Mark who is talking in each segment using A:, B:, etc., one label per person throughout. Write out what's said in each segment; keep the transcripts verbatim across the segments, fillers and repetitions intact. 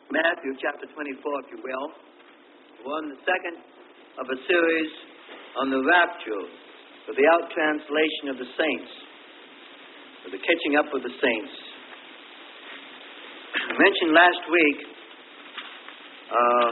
A: Matthew chapter twenty-four, if you will. We're on the second of a series on the rapture, or the out-translation of the saints, or the catching up of the saints. I mentioned last week uh,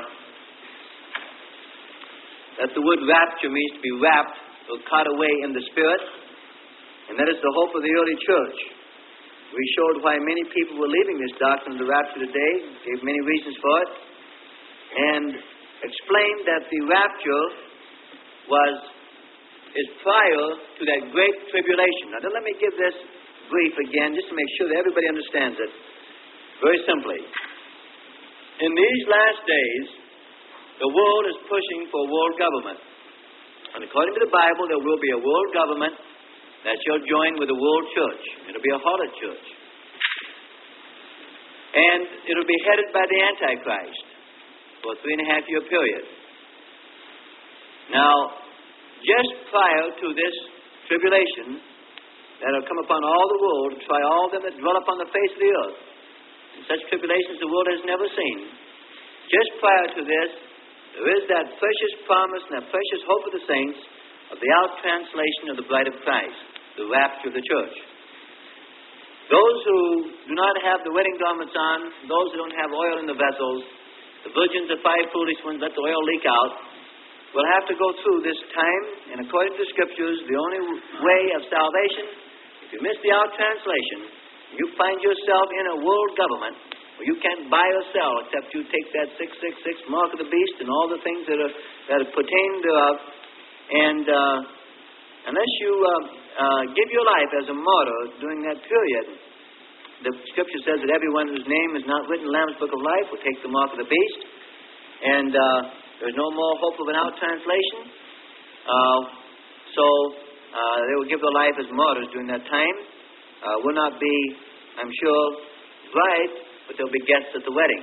A: that the word rapture means to be wrapped or caught away in the Spirit, and that is the hope of the early church. We showed why many people were leaving this doctrine of the rapture today, gave many reasons for it, and explained that the rapture was is prior to that great tribulation. Now, let me give this brief again, just to make sure that everybody understands it. Very simply, in these last days, the world is pushing for world government. And according to the Bible, there will be a world government that shall join with the world church. It'll be a harlot church. And it'll be headed by the Antichrist for a three and a half year period. Now, just prior to this tribulation that will come upon all the world, to try all them that dwell upon the face of the earth, and such tribulations the world has never seen, just prior to this, there is that precious promise and that precious hope of the saints of the out-translation of the bride of Christ, the rapture of the church. Those who do not have the wedding garments on, those who don't have oil in the vessels, the virgins, the five foolish ones, let the oil leak out, will have to go through this time, and according to the Scriptures, the only way of salvation, if you miss the out-translation, you find yourself in a world government where you can't buy or sell except you take that six six six mark of the beast and all the things that are that are pertain thereof. And uh, unless you uh, uh, give your life as a martyr during that period, the Scripture says that everyone whose name is not written in the Lamb's Book of Life will take the mark of the beast. And uh, there's no more hope of an out-translation. Uh, so uh, they will give their life as martyrs during that time. Uh, will not be, I'm sure, right, but they'll be guests at the wedding.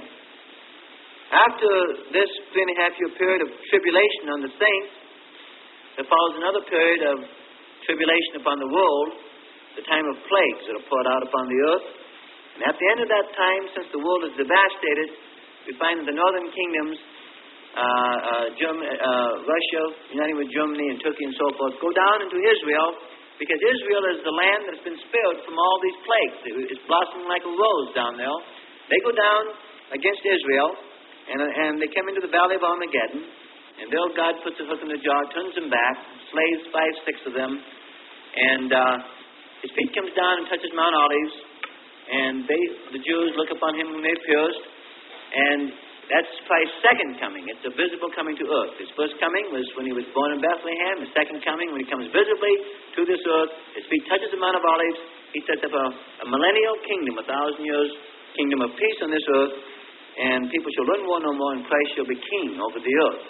A: After this three and a half year period of tribulation on the saints, there follows another period of tribulation upon the world, the time of plagues that are poured out upon the earth. And at the end of that time, since the world is devastated, we find that the northern kingdoms, uh, uh, Germany, uh, Russia, uniting with Germany and Turkey and so forth, go down into Israel, because Israel is the land that's been spared from all these plagues. It's blossoming like a rose down there. They go down against Israel, and, and they come into the valley of Armageddon, and there God puts a hook in the jar, turns them back, slays five, six of them, and uh, his feet comes down and touches Mount Olives, and they, the Jews look upon him whom they pierced, and that's Christ's second coming. It's a visible coming to earth. His first coming was when he was born in Bethlehem. His second coming, when he comes visibly to this earth, his feet touches the Mount of Olives, he sets up a, a millennial kingdom, a thousand years kingdom of peace on this earth, and people shall learn war no more, and Christ shall be king over the earth.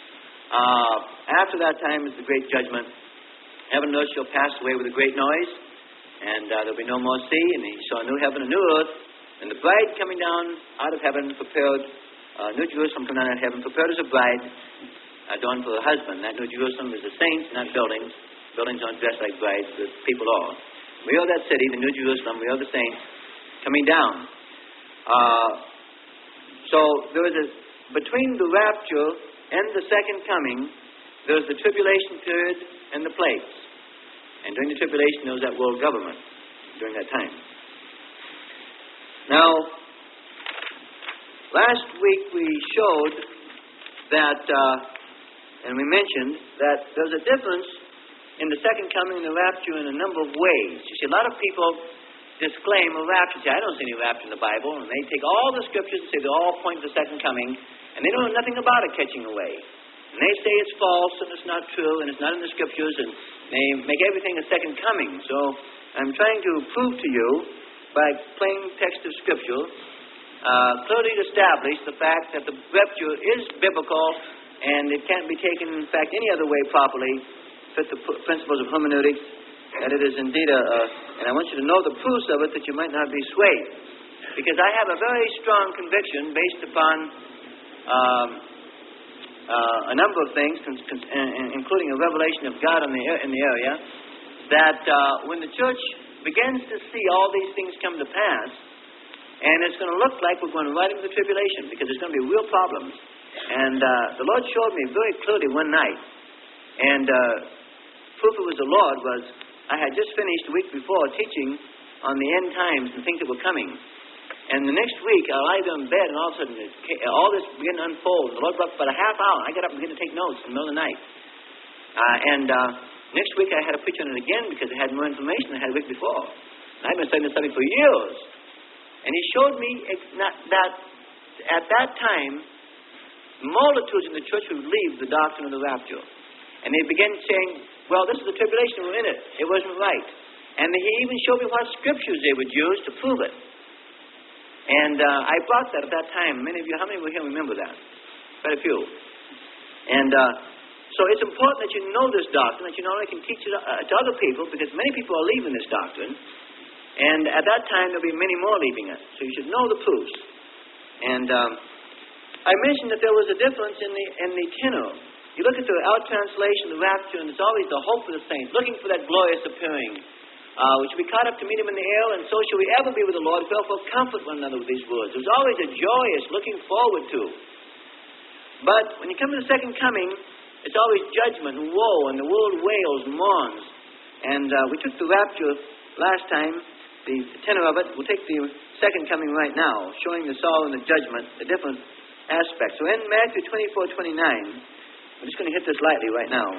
A: Uh, after that time is the great judgment. Heaven and earth shall pass away with a great noise, and uh, there'll be no more sea, and he saw a new heaven and a new earth, and the bride coming down out of heaven prepared. Uh, New Jerusalem coming down out of heaven, prepared as a bride, adorned for her husband. That New Jerusalem is the saints, not buildings. Buildings aren't dressed like brides, but people are. We are that city, the New Jerusalem. We are the saints coming down. Uh, so there is a, between the rapture and the second coming, there's the tribulation period and the plagues. And during the tribulation, there was that world government during that time. Now, last week we showed that, uh, and we mentioned that there's a difference in the second coming and the rapture in a number of ways. You see, a lot of people disclaim a rapture. Say, I don't see any rapture in the Bible. And they take all the Scriptures and say they all point to the second coming, and they don't know nothing about a catching away. And they say it's false and it's not true and it's not in the Scriptures, and they make everything a second coming. So I'm trying to prove to you by plain text of Scripture, Uh, clearly establish the fact that the rapture is biblical and it can't be taken, in fact, any other way properly, fit the p- principles of hermeneutics, that it is indeed a, a, and I want you to know the proofs of it that you might not be swayed. Because I have a very strong conviction based upon um, uh, a number of things, con- con- including a revelation of God in the, in the area, that uh, when the church begins to see all these things come to pass, And it's going to look like we're going right into the tribulation because there's going to be real problems. And uh, the Lord showed me very clearly one night. And uh, proof it was the Lord was I had just finished the week before teaching on the end times and things that were coming. And the next week, I lie there in bed, and all of a sudden, it, all this began to unfold. The Lord brought about a half hour. I got up and began to take notes in the middle of the night. Uh, and uh, next week, I had to preach on it again because I had more information than I had the week before. And I've been studying this subject for years. And He showed me that at that time, multitudes in the church would leave the doctrine of the rapture. And they began saying, well, this is the tribulation, we're in it. It wasn't right. And He even showed me what scriptures they would use to prove it. And uh, I brought that at that time. Many of you, how many were here remember that? Quite a few. And uh, so it's important that you know this doctrine, that you not only can teach it uh, to other people, because many people are leaving this doctrine. And at that time, there'll be many more leaving it. So you should know the proofs. And um, I mentioned that there was a difference in the in the tenor. You look at the out translation, the rapture, and it's always the hope of the saints, looking for that glorious appearing. Uh, we shall be caught up to meet Him in the air, and so shall we ever be with the Lord. Wherefore comfort one another with these words. There's always a joyous looking forward to. But when you come to the second coming, it's always judgment and woe, and the world wails and mourns. And uh, we took the rapture last time, the tenor of it. We'll take the second coming right now, showing the sorrow and the judgment, the different aspects. So in Matthew twenty-four twenty-nine, I'm just going to hit this lightly right now.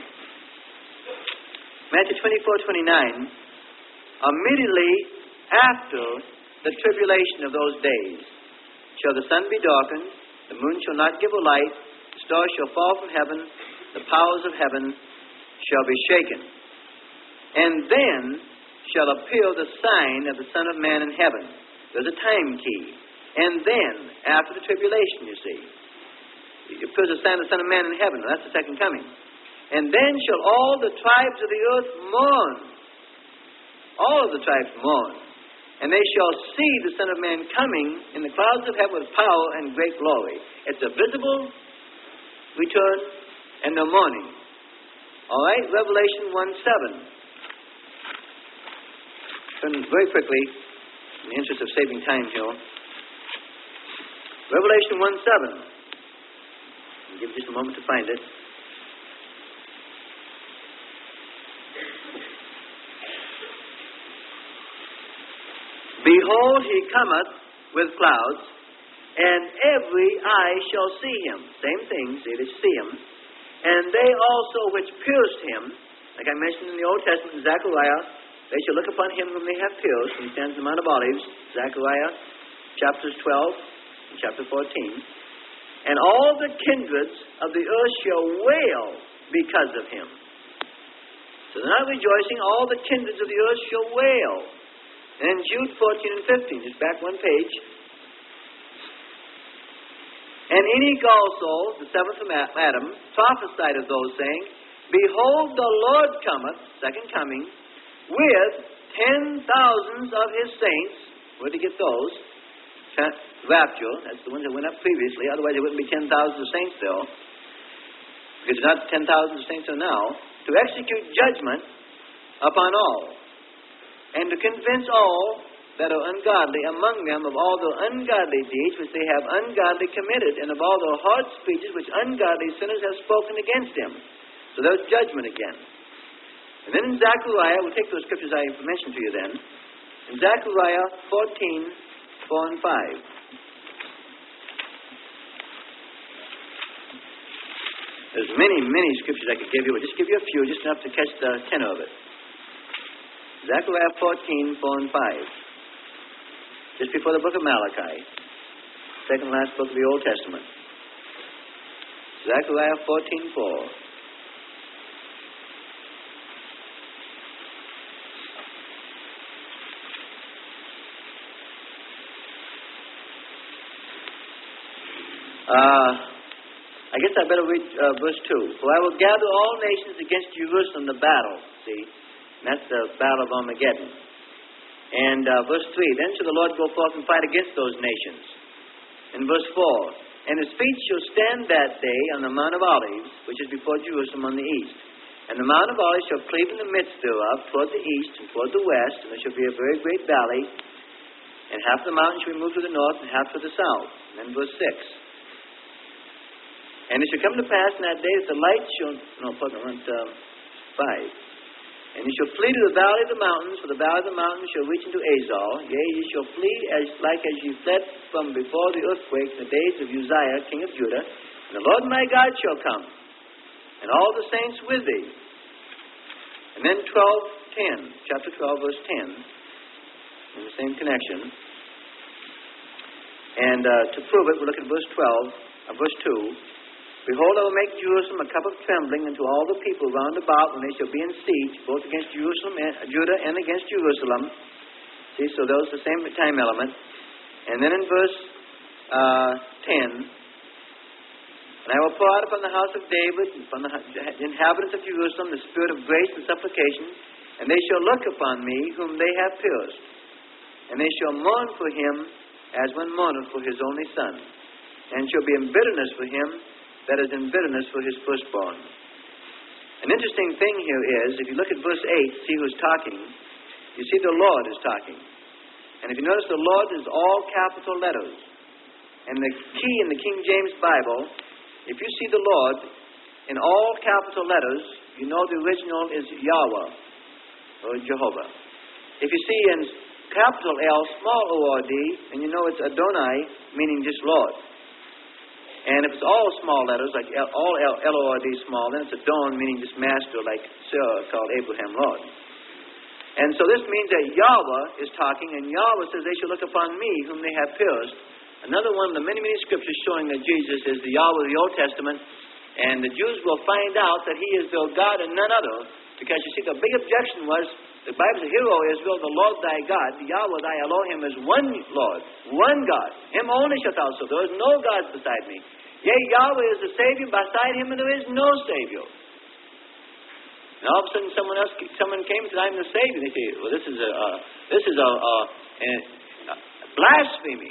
A: Matthew twenty-four twenty-nine. Immediately after the tribulation of those days shall the sun be darkened, the moon shall not give a light, the stars shall fall from heaven, the powers of heaven shall be shaken. And then shall appear the sign of the Son of Man in heaven. There's a time key. And then, after the tribulation, you see, it appears the sign of the Son of Man in heaven. That's the second coming. And then shall all the tribes of the earth mourn. All of the tribes mourn, and they shall see the Son of Man coming in the clouds of heaven with power and great glory. It's a visible return and no mourning. All right, Revelation one seven. Turn very quickly, in the interest of saving time here. Revelation one seven. I'll give you just a moment to find it. Behold, He cometh with clouds, and every eye shall see Him. Same thing, see, they see Him. And they also which pierced Him, like I mentioned in the Old Testament, in Zechariah, they shall look upon Him whom they have pierced, when He stands in the Mount of Olives, Zechariah chapters twelve and chapter fourteen. And all the kindreds of the earth shall wail because of Him. So they're not rejoicing, all the kindreds of the earth shall wail. And Jude fourteen and fifteen, just back one page. And Enoch also, the seventh from Adam, prophesied of those, saying, Behold, the Lord cometh, second coming, with ten thousands of His saints. Where did he get those? Rapture, that's the ones that went up previously. Otherwise, there wouldn't be ten thousand of saints still. Because there's not ten thousand of saints there now. To execute judgment upon all. And to convince all that are ungodly among them of all their ungodly deeds which they have ungodly committed, and of all their hard speeches which ungodly sinners have spoken against Him. So there's judgment again. And then in Zechariah, we'll take those scriptures I mentioned to you then. In Zechariah fourteen, four and five. There's many, many scriptures I could give you. I'll just give you a few, just enough to catch the tenor of it. Zechariah fourteen, four and five. Just before the book of Malachi. Second last book of the Old Testament. Zechariah fourteen, four. Uh, I guess I better read uh, verse two. For I will gather all nations against Jerusalem the battle. See? That's the battle of Armageddon. And uh, verse three, then shall the Lord go forth and fight against those nations. In verse four, and His feet shall stand that day on the Mount of Olives, which is before Jerusalem on the east. And the Mount of Olives shall cleave in the midst thereof, toward the east and toward the west, and there shall be a very great valley. And half the mountain shall be moved to the north, and half to the south. And then verse six. And it shall come to pass in that day that the light shall... No, pardon, I went um, five. And you shall flee to the valley of the mountains, for the valley of the mountains shall reach into Azal. Yea, ye shall flee as like as ye fled from before the earthquake in the days of Uzziah, king of Judah. And the Lord my God shall come, and all the saints with thee. And then twelve ten, chapter twelve, verse ten, in the same connection. And uh, to prove it, we'll look at verse twelve, uh, verse two. Behold, I will make Jerusalem a cup of trembling unto all the people round about when they shall be in siege, both against Jerusalem and uh, Judah and against Jerusalem. See, so those are the same time element. And then in verse uh, ten, and I will pour out upon the house of David and upon the inhabitants of Jerusalem the spirit of grace and supplication, and they shall look upon me whom they have pierced, and they shall mourn for him as one mourneth for his only son, and shall be in bitterness for him that is in bitterness for his firstborn. An interesting thing here is, if you look at verse eight, see who's talking, you see the Lord is talking. And if you notice, the Lord is all capital letters. And the key in the King James Bible, if you see the Lord in all capital letters, you know the original is Yahweh, or Jehovah. If you see in capital L, small O R D, and you know it's Adonai, meaning just Lord. And if it's all small letters, like L, all L, L O R D small, then it's Adon, meaning just master, like Sarah called Abraham Lord. And so this means that Yahweh is talking, and Yahweh says, they shall look upon me whom they have pierced. Another one of the many, many scriptures showing that Jesus is the Yahweh of the Old Testament, and the Jews will find out that he is their God and none other, because you see, the big objection was, the Bible says, Hear, O Israel, the Lord thy God, the Yahweh thy Elohim is one Lord, one God. Him only shalt thou serve. There is no God beside me. Yea, Yahweh is the Savior, beside him there is no Savior. And all of a sudden, someone else, someone came and said, I'm the Savior. They say, well, this is a, uh, this is a, uh, a, a blasphemy.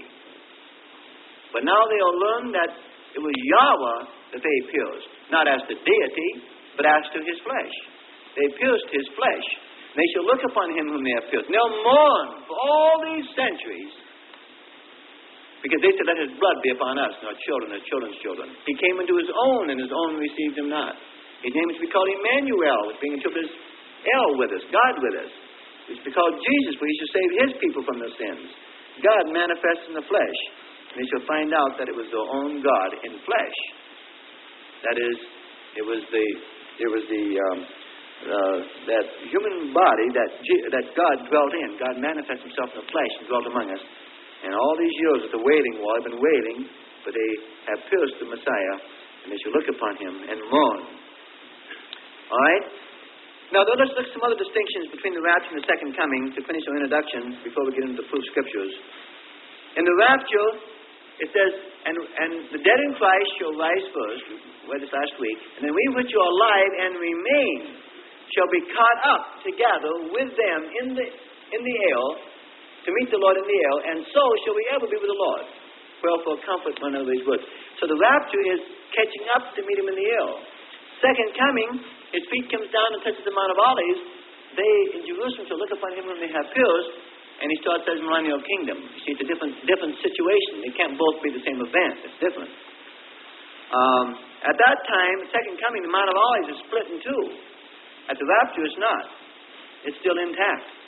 A: But now they'll learn that it was Yahweh that they pierced, not as the deity, but as to his flesh. They pierced his flesh. And they shall look upon him whom they have pierced. And they'll mourn for all these centuries, because they said, let his blood be upon us, and our children, and our children's children. He came into his own, and his own received him not. His name is to be called Emmanuel, which being interpreted as El with us, God with us. He is to be called Jesus, for he shall save his people from their sins. God manifests in the flesh. And they shall find out that it was their own God in flesh. That is, it was the, it was the, um, uh, that human body that, G- that God dwelt in. God manifested himself in the flesh and dwelt among us. And all these years that the wailing war have been wailing, but they have pierced the Messiah, and they shall look upon him and mourn. All right? Now, let's look at some other distinctions between the rapture and the second coming to finish our introduction before we get into the proof scriptures. In the rapture, it says, and, and the dead in Christ shall rise first. We read this last week. And then we which are alive and remain shall be caught up together with them in the in the air to meet the Lord in the air, and so shall we ever be with the Lord. Wherefore comfort one another these words. So the rapture is catching up to meet him in the air. Second coming, his feet comes down and touches the Mount of Olives. They in Jerusalem shall look upon him whom they have pierced, and he starts his millennial kingdom. You see, it's a different different situation. They can't both be the same event. It's different. Um, at that time, the second coming, the Mount of Olives is split in two. At the rapture, it's not. It's still intact.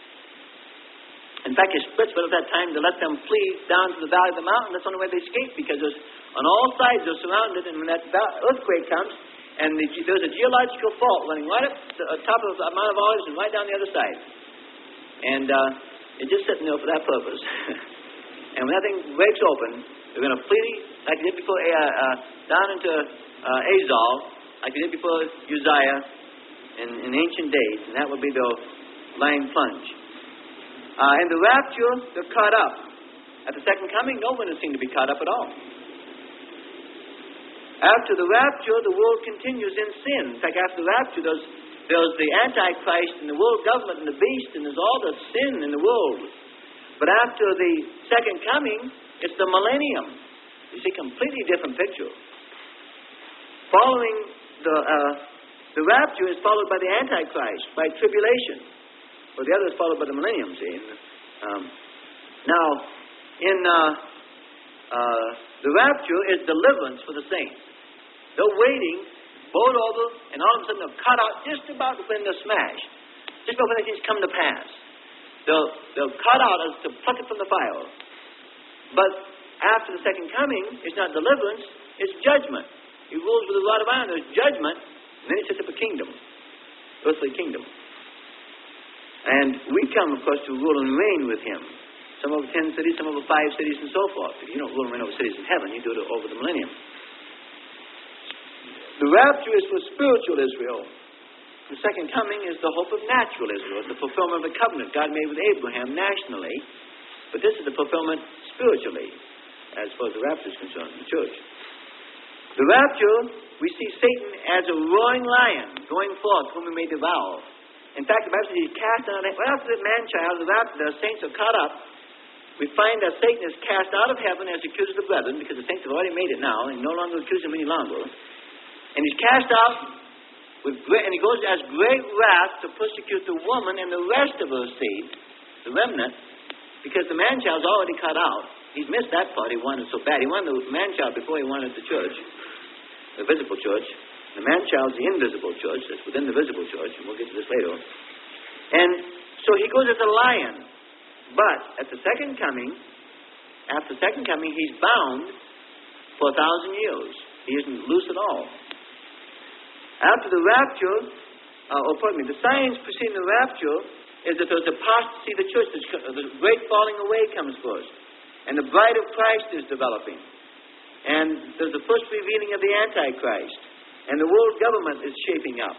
A: In fact, it splits, but at that time to let them flee down to the valley of the mountain. That's the only way they escape, because there's, on all sides they're surrounded, and when that earthquake comes, and the, there's a geological fault running right up to the top of the Mount of Olives and right down the other side. And uh, it's just sitting there for that purpose. And when that thing breaks open, they're going to flee, like they did before, uh, uh, down into uh, Azal, like they did before Uzziah in, in ancient days, and that would be their blind plunge. Uh, in the rapture, they're caught up. At the second coming, no one is seen to be caught up at all. After the rapture, the world continues in sin. In fact, after the rapture, there's, there's the Antichrist and the world government and the beast, and there's all the sin in the world. But after the second coming, it's the millennium. You see, completely different picture. Following the, uh, the rapture is followed by the Antichrist, by tribulation. Well, the other is followed by the millennium, see. Um, now, in uh, uh, the rapture is deliverance for the saints. They're waiting, boat over, and all of a sudden they're cut out just about when they're smashed. Just about when things come to pass. They'll, they'll cut out as to pluck it from the fire. But after the second coming, it's not deliverance, it's judgment. He rules with a rod of iron. There's judgment, and then he sets up a kingdom, earthly kingdom. And we come, of course, to rule and reign with him. Some over ten cities, some over five cities, and so forth. But you don't rule and reign over cities in heaven. You do it over the millennium. The rapture is for spiritual Israel. The second coming is the hope of natural Israel. It's the fulfillment of the covenant God made with Abraham nationally. But this is the fulfillment spiritually, as far as the rapture is concerned, the church. The rapture, we see Satan as a roaring lion going forth, whom he may devour. In fact, the Bible says he's cast out. Right after the man-child, the rapture, the saints are caught up. We find that Satan is cast out of heaven as accuser of the brethren, because the saints have already made it now, and no longer accuse him any longer. And he's cast out, with great, and he goes as great wrath to persecute the woman and the rest of her seed, the remnant, because the man-child's already cut out. He's missed that part he wanted so bad. He wanted the man-child before he wanted the church, the visible church. The man-child's the invisible church that's within the visible church, and we'll get to this later. And so he goes as a lion. But at the second coming, after the second coming, he's bound for a thousand years. He isn't loose at all. After the rapture, uh, oh, pardon me, the signs preceding the rapture is that there's apostasy of the church. The great falling away comes first. And the bride of Christ is developing. And there's the first revealing of the Antichrist. And the world government is shaping up.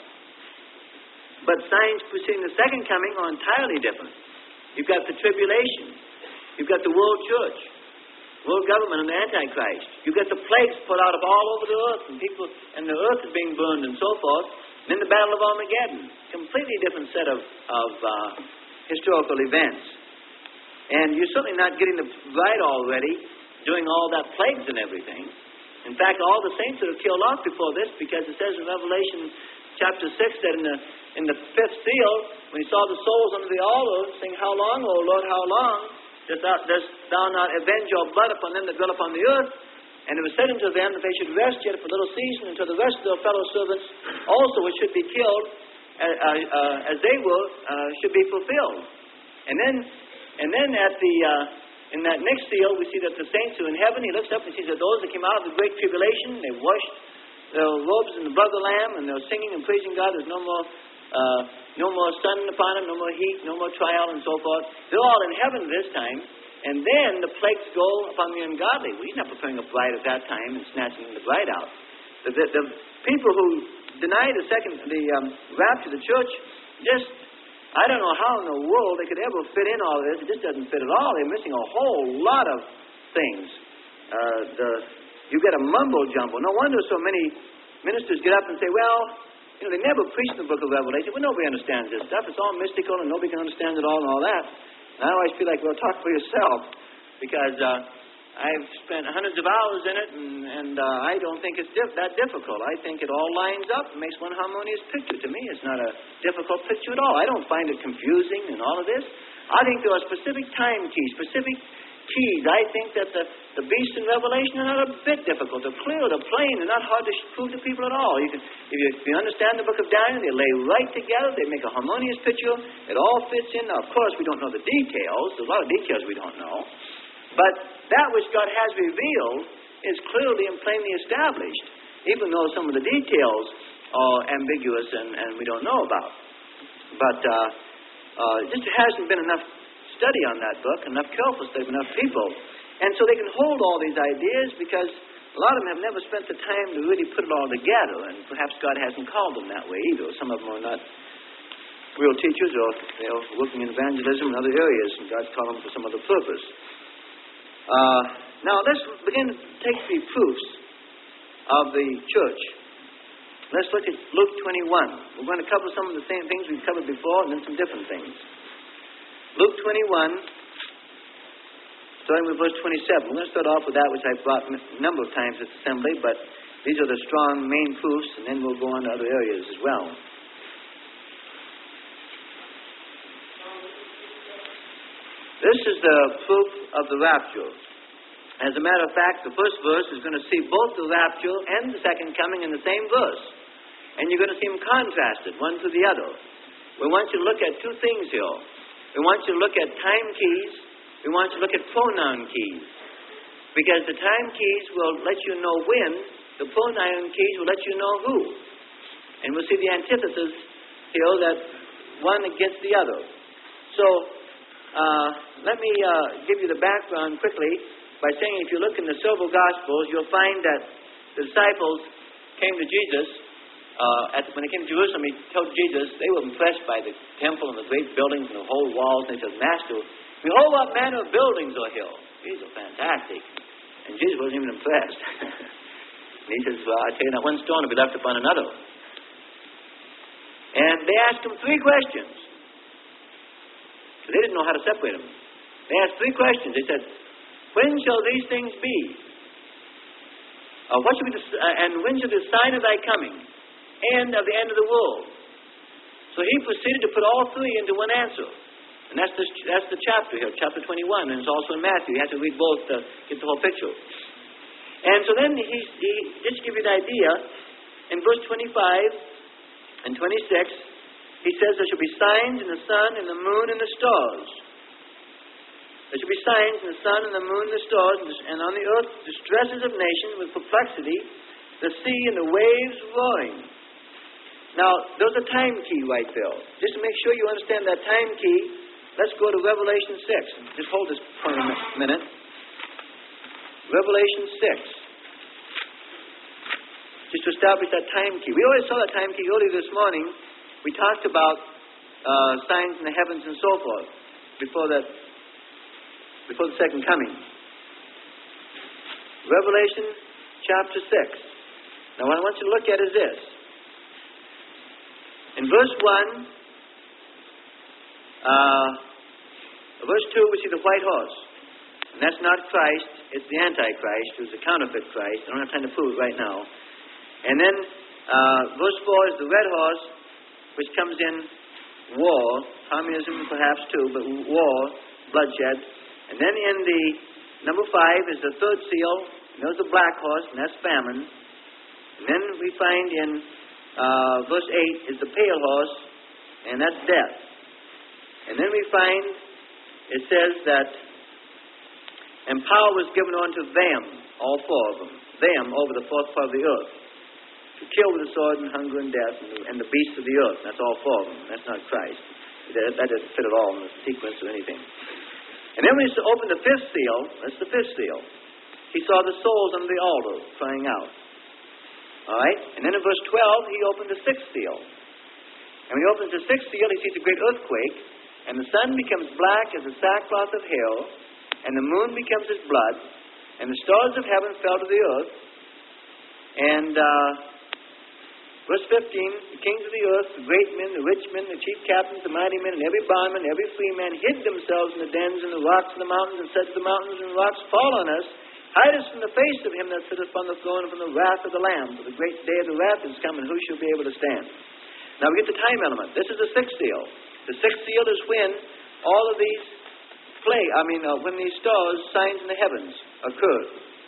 A: But signs preceding the second coming are entirely different. You've got the tribulation. You've got the world church, world government, and the Antichrist. You've got the plagues put out of all over the earth, and people, and the earth is being burned, and so forth. And then the Battle of Armageddon, completely different set of of uh, historical events. And you're certainly not getting the bride already, doing all that plagues and everything. In fact, all the saints that are killed off before this, because it says in Revelation chapter six that in the in the fifth seal, when he saw the souls under the altar, saying, "How long, O Lord, how long dost thou, dost thou not avenge your blood upon them that dwell upon the earth?" And it was said unto them that they should rest yet for a little season until the rest of their fellow servants also, which should be killed uh, uh, as they were, uh, should be fulfilled. And then, and then at the uh, in that next seal, we see that the saints who are in heaven, he looks up and sees that those that came out of the great tribulation, they washed their robes in the blood of the Lamb, and they're singing and praising God. There's no more uh, no more sun upon them, no more heat, no more trial, and so forth. They're all in heaven this time. And then the plagues go upon the ungodly. Well, he's not preparing a bride at that time and snatching the bride out. The, the, the people who deny the second, the um, rapture of the church, just, I don't know how in the world they could ever fit in all of this. It just doesn't fit at all. They're missing a whole lot of things. Uh, the, you get a mumbo jumbo. No wonder so many ministers get up and say, well, you know, they never preach the book of Revelation. Well, nobody understands this stuff. It's all mystical and nobody can understand it all and all that. And I always feel like, well, talk for yourself, because uh, I've spent hundreds of hours in it, and, and uh, I don't think it's diff- that difficult. I think it all lines up and makes one harmonious picture. To me, it's not a difficult picture at all. I don't find it confusing and all of this. I think there are specific time keys, specific keys. I think that the, the beasts in Revelation are not a bit difficult. They're clear, they're plain, they're not hard to prove to people at all. You can, if, you, if you understand the book of Daniel, they lay right together, they make a harmonious picture, it all fits in. Now, of course, we don't know the details. There's a lot of details we don't know. But that which God has revealed is clearly and plainly established, even though some of the details are ambiguous and, and we don't know about. But uh, uh, it just hasn't been enough study on that book, enough careful study, enough people. And so they can hold all these ideas because a lot of them have never spent the time to really put it all together, and perhaps God hasn't called them that way either. Some of them are not real teachers, or you know, working in evangelism and other areas, and God's called them for some other purpose. Uh, now let's begin to take the proofs of the church. Let's look at Luke twenty-one. We're going to cover some of the same things we've covered before, and then some different things. Luke twenty-one, starting with verse twenty-seven. We're going to start off with that which I've brought a number of times at the assembly, but these are the strong main proofs, and then we'll go on to other areas as well. This is the proof of the rapture. As a matter of fact, the first verse is going to see both the rapture and the second coming in the same verse. And you're going to see them contrasted, one to the other. We want you to look at two things here. We want you to look at time keys. We want you to look at pronoun keys. Because the time keys will let you know when. The pronoun keys will let you know who. And we'll see the antithesis here that one against the other. So, uh, let me uh, give you the background quickly by saying if you look in the several Gospels, you'll find that the disciples came to Jesus. Uh, at, when they came to Jerusalem, he told Jesus, they were impressed by the temple and the great buildings and the whole walls. And they said, Master, behold, what manner of buildings are here. These are fantastic. And Jesus wasn't even impressed. And he says, well, I tell you, not one stone will be left upon another. And they asked him three questions. So they didn't know how to separate them. They asked three questions. They said, when shall these things be? Uh, what shall be the, uh, and when shall the sign of thy coming? And of the end of the world. So he proceeded to put all three into one answer. And that's the, that's the chapter here, chapter twenty-one. And it's also in Matthew. You have to read both to get the whole picture. And so then he, he just to give you an idea, in verse twenty-five and twenty-six, he says there shall be signs in the sun and the moon and the stars. There shall be signs in the sun and the moon and the stars, and on the earth distresses of nations with perplexity, the sea and the waves roaring. Now, there's a time key right there. Just to make sure you understand that time key, let's go to Revelation six. Just hold this for a minute. Revelation six. Just to establish that time key. We already saw that time key earlier this morning. We talked about uh, signs in the heavens and so forth before that, before the second coming. Revelation chapter six. Now, what I want you to look at is this. In verse one, uh, verse two, we see the white horse. And that's not Christ, it's the Antichrist, who's a counterfeit Christ. I don't have time to prove it right now. And then uh, verse four is the red horse, which comes in war, communism perhaps too, but war, bloodshed. And then in the number five is the third seal, and there's the black horse, and that's famine. And then we find in uh, verse eight is the pale horse, and that's death. And then we find, it says that, and power was given unto them, all four of them, them over the fourth part of the earth, to kill with the sword and hunger and death and the, and the beasts of the earth. That's all four of them. That's not Christ. That, that doesn't fit at all in the sequence or anything. And then when he opened the fifth seal, that's the fifth seal, he saw the souls under the altar crying out. All right? And then in verse twelve, he opened the sixth seal. And when he opens the sixth seal, he sees a great earthquake, and the sun becomes black as the sackcloth of hell, and the moon becomes as blood, and the stars of heaven fell to the earth. And uh, verse fifteen, the kings of the earth, the great men, the rich men, the chief captains, the mighty men, and every bondman, every free man hid themselves in the dens and the rocks and the mountains, and said to the mountains and rocks, fall on us, hide us from the face of him that sitteth upon the throne and from the wrath of the Lamb. For the great day of the wrath is come, and who shall be able to stand? Now we get the time element. This is the sixth seal. The sixth seal is when all of these play, I mean, uh, when these stars, signs in the heavens, occur.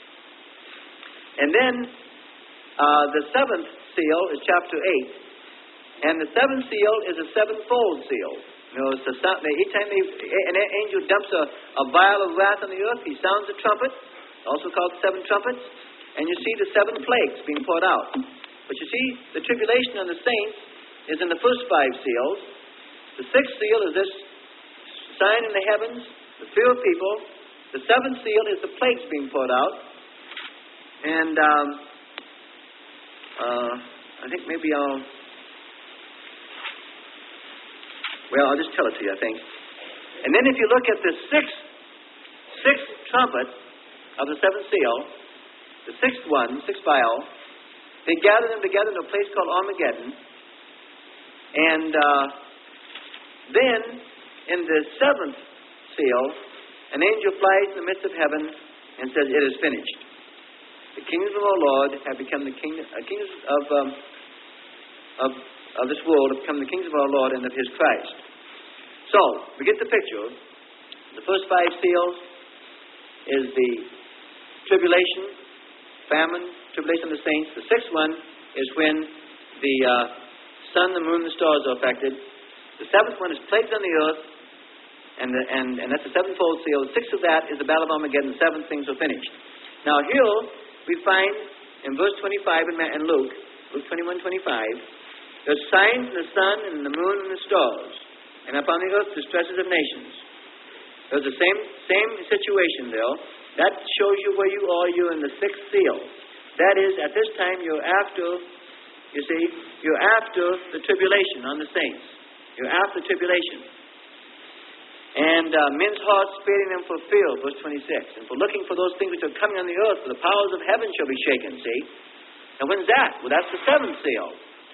A: And then uh, the seventh seal is chapter eight. And the seventh seal is a sevenfold seal. You know, it's the, each time they, an angel dumps a, a vial of wrath on the earth, he sounds a trumpet, also called seven trumpets, and you see the seven plagues being poured out. But you see, the tribulation on the saints is in the first five seals. The sixth seal is this sign in the heavens, the fear of people. The seventh seal is the plagues being poured out. And um, uh, I think maybe I'll... Well, I'll just tell it to you, I think. And then if you look at the sixth, sixth trumpet of the seventh seal, the sixth one, sixth vial, they gather them together in a place called Armageddon. And uh, then, in the seventh seal, an angel flies in the midst of heaven and says, it is finished. The kingdoms of our Lord have become the king, uh, kingdoms of, um, of, of this world have become the kings of our Lord and of his Christ. So, we get the picture. The first five seals, is the tribulation, famine, tribulation of the saints. The sixth one is when the uh, sun, the moon, the stars are affected. The seventh one is plagues on the earth, and, the, and, and that's the sevenfold seal. The sixth of that is the battle of Armageddon. The seven things are finished. Now here we find in verse twenty-five in, Ma- in Luke, Luke twenty-one twenty-five, there's signs in the sun and in the moon and the stars, and upon the earth distresses of nations. There's the same same situation there. That shows you where you are. You're in the sixth seal. That is, at this time, you're after, you see, you're after the tribulation on the saints. You're after tribulation. And uh, men's hearts fearing them for fear, verse twenty-six. And for looking for those things which are coming on the earth, for the powers of heaven shall be shaken, see. Now when's that? Well, that's the seventh seal.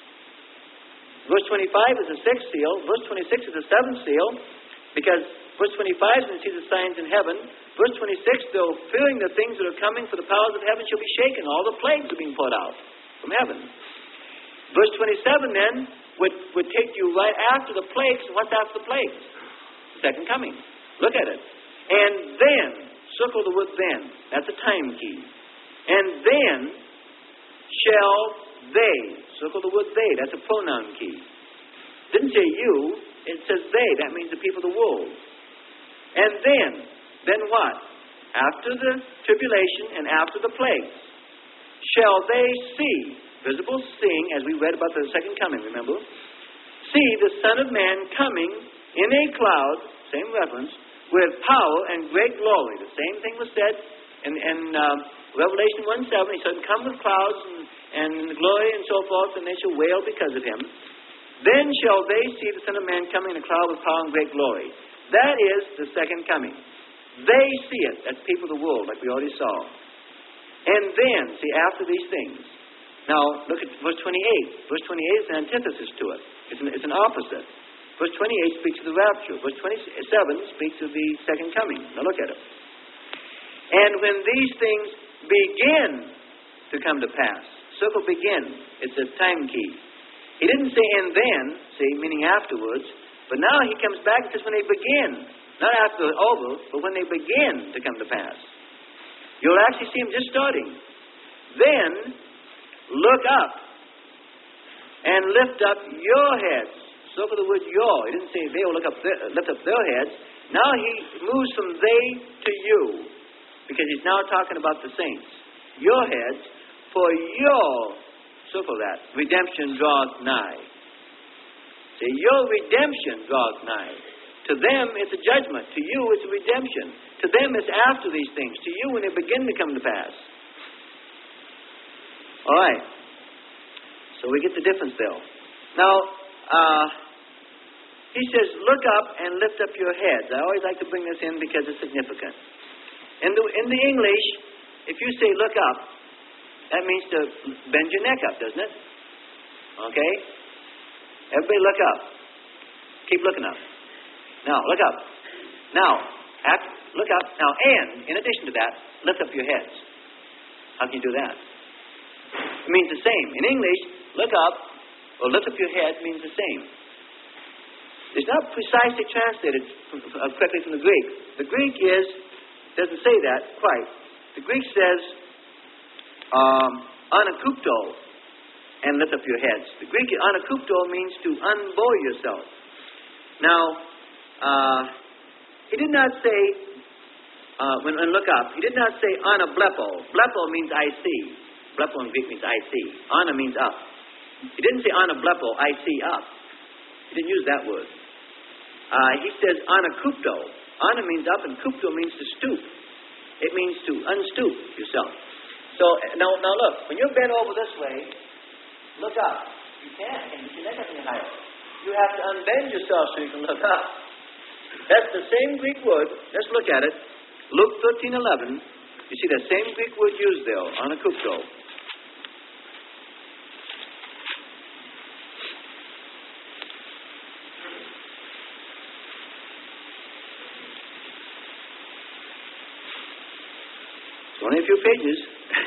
A: Verse twenty-five is the sixth seal. Verse twenty-six is the seventh seal. Because verse twenty-five is when you see the signs in heaven. Verse twenty-six, though fearing the things that are coming, for the powers of heaven shall be shaken. All the plagues are being poured out from heaven. Verse twenty-seven then would, would take you right after the plagues. And what's after the plagues? The second coming. Look at it. And then, circle the word then. That's a time key. And then shall they. Circle the word they. That's a pronoun key. Didn't say you. It says they. That means the people of the world. And then, then what? After the tribulation and after the plagues, shall they see, visible seeing, as we read about the second coming, remember? See the Son of Man coming in a cloud, same reference, with power and great glory. The same thing was said in, in uh, Revelation one seven. He said, come with clouds and, and glory and so forth, and they shall wail because of him. Then shall they see the Son of Man coming in a cloud with power and great glory. That is the second coming. They see it. That's people of the world, like we already saw. And then, see, after these things. Now, look at verse twenty-eight. Verse twenty-eight is an antithesis to it. It's an, it's an opposite. Verse twenty-eight speaks of the rapture. Verse twenty-seven speaks of the second coming. Now look at it. And when these things begin to come to pass. Circle begin. It's a time key. He didn't say and then, see, meaning afterwards. But now he comes back and says when they begin. Not after it's over, but when they begin to come to pass. You'll actually see him just starting. Then, look up and lift up your heads. Circle the word your. He didn't say they will look up their, lift up their heads. Now he moves from they to you. Because he's now talking about the saints. Your heads, for your, circle that, redemption draweth nigh. See, your redemption draweth nigh. To them, it's a judgment. To you, it's a redemption. To them, it's after these things. To you, when they begin to come to pass. All right. So we get the difference there. Now, uh, he says, look up and lift up your heads. I always like to bring this in because it's significant. In the, in the English, if you say look up, that means to bend your neck up, doesn't it? Okay? Everybody look up. Keep looking up. Now, look up. Now, after, look up. Now, and, in addition to that, lift up your heads. How can you do that? It means the same. In English, look up or lift up your head means the same. It's not precisely translated correctly from the Greek. The Greek is, doesn't say that quite. The Greek says, um, anakupto, and lift up your heads. The Greek anakupto means to unbuoy yourself. Now, Uh, he did not say, uh, when, when look up, he did not say ana blepo. Blepo means I see. Blepo in Greek means I see. Ana means up. He didn't say ana blepo, I see up. He didn't use that word. Uh, he says ana kupto. Ana means up and kupto means to stoop. It means to unstoop yourself. So, now, now look, when you're bent over this way, look up. You can't, and you can never be higher. You have to unbend yourself so you can look up. That's the same Greek word. Let's look at it. Luke thirteen eleven. You see the same Greek word used there, anakupto. It's only a few pages.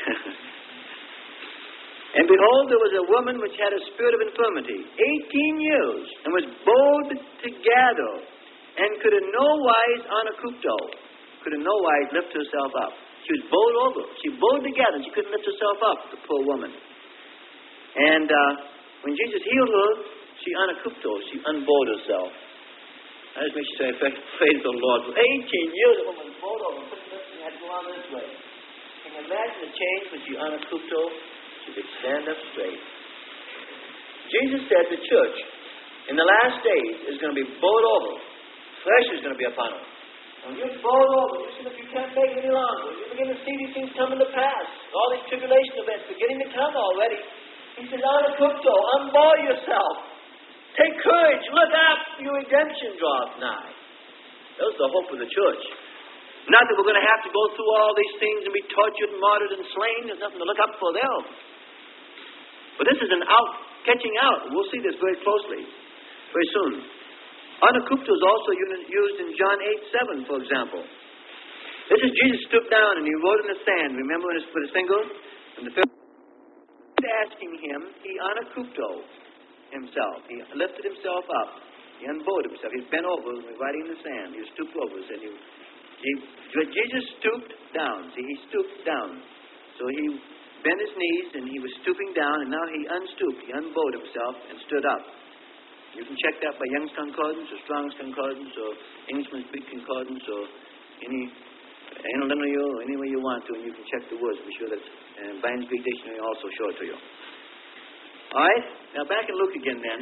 A: And behold, there was a woman which had a spirit of infirmity, eighteen years, and was bowed together, and could in no wise anakupto. could in no wise lift herself up. She was bowed over. She bowed together, and she couldn't lift herself up, the poor woman. And uh, when Jesus healed her, she anakupto, she unbowed herself. That just makes you say, praise the Lord. For eighteen years, the woman was bowed over, couldn't lift, and had to go on this way. Can you imagine the change when she anakupto? She could stand up straight. Jesus said the church in the last days is going to be bowed over. Flesh is going to be upon her. When you're bowed over, you see that you can't make it any longer. You begin to see these things coming to pass. All these tribulation events beginning to come already. He says, anakupto, unbow yourself. Take courage. Look up. Your redemption draweth nigh. That was the hope of the church. Not that we're going to have to go through all these things and be tortured and martyred and slain. There's nothing to look up for them. But this is an out, catching out. We'll see this very closely, very soon. Anakupto is also used in John eight seven, for example. This is Jesus stooped down and he wrote in the sand. Remember when he put his finger? And the Pharisees asking him, he anakupto himself. He lifted himself up. He unbowed himself. He bent over, writing in the sand. He stooped over. And he, he, Jesus stooped down. See, he stooped down. So he bent his knees and he was stooping down, and now he unstooped. He unbowed himself and stood up. You can check that by Young's Concordance or Strong's Concordance or Englishman's Big Concordance or any interlinear or any way you want to, and you can check the words. Be sure that uh, Vine's Greek Dictionary also show it to you. All right? Now back in Luke again then.